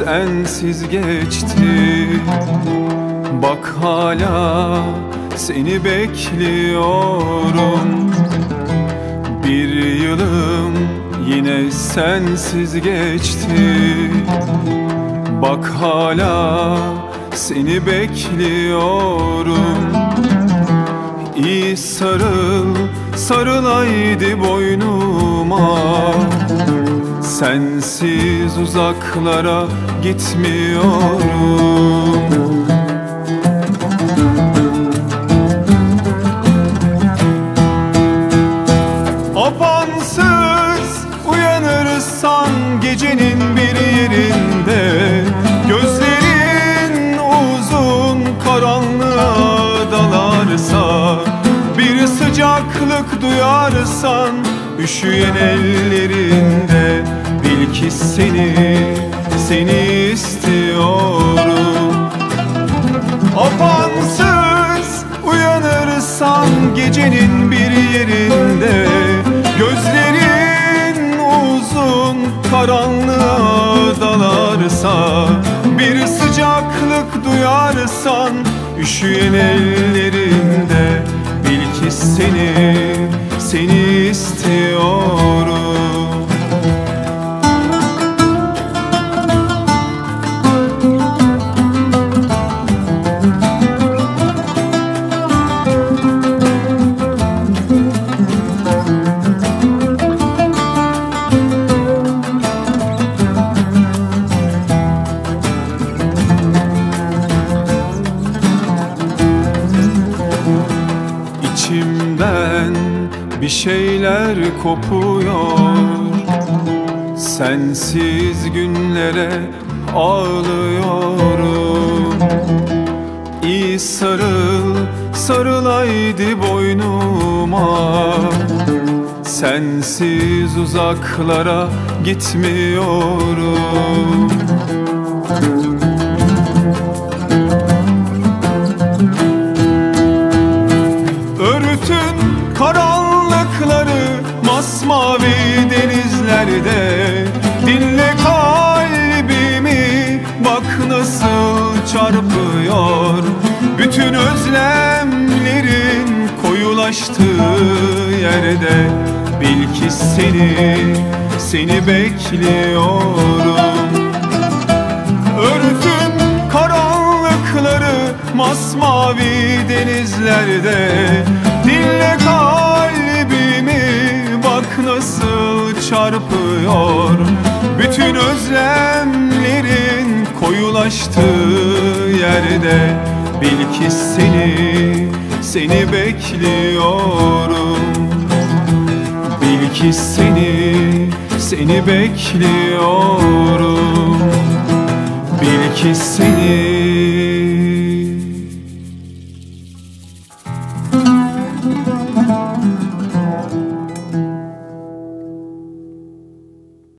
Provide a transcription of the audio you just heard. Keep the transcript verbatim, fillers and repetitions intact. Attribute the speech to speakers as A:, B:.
A: sensiz geçti. Bak hala seni bekliyorum. Bir yılım yine sensiz geçti. Bak hala seni bekliyorum. İyi sarıl, sarıl haydi boynuma. Sensiz uzaklara gitmiyorum. Apansız uyanırsan gecenin bir yerinde, gözlerin uzun karanlığa dalarsa, bir sıcaklık duyarsan üşüyen ellerinde, bil ki seni, seni istiyorum. Apansız uyanırsan gecenin bir yerinde, gözlerin uzun karanlığa dalarsa, bir sıcaklık duyarsan üşüyen ellerinde, bil ki seni, seni istiyorum. İçimden bir şeyler kopuyor, sensiz günlere ağlıyorum. İyi sarıl, sarıl haydi boynuma. Sensiz uzaklara gitmiyorum. Karanlıkları masmavi denizlerde, dinle kalbimi, bak nasıl çarpıyor. Bütün özlemlerin koyulaştığı yerde, bil ki seni, seni bekliyorum. Örtün karanlıkları masmavi denizlerde, dinle kalbimi, bak nasıl çarpıyor. Bütün özlemlerin koyulaştığı yerde, bil ki seni, seni bekliyorum. Bil ki seni, seni bekliyorum. Bil ki seni,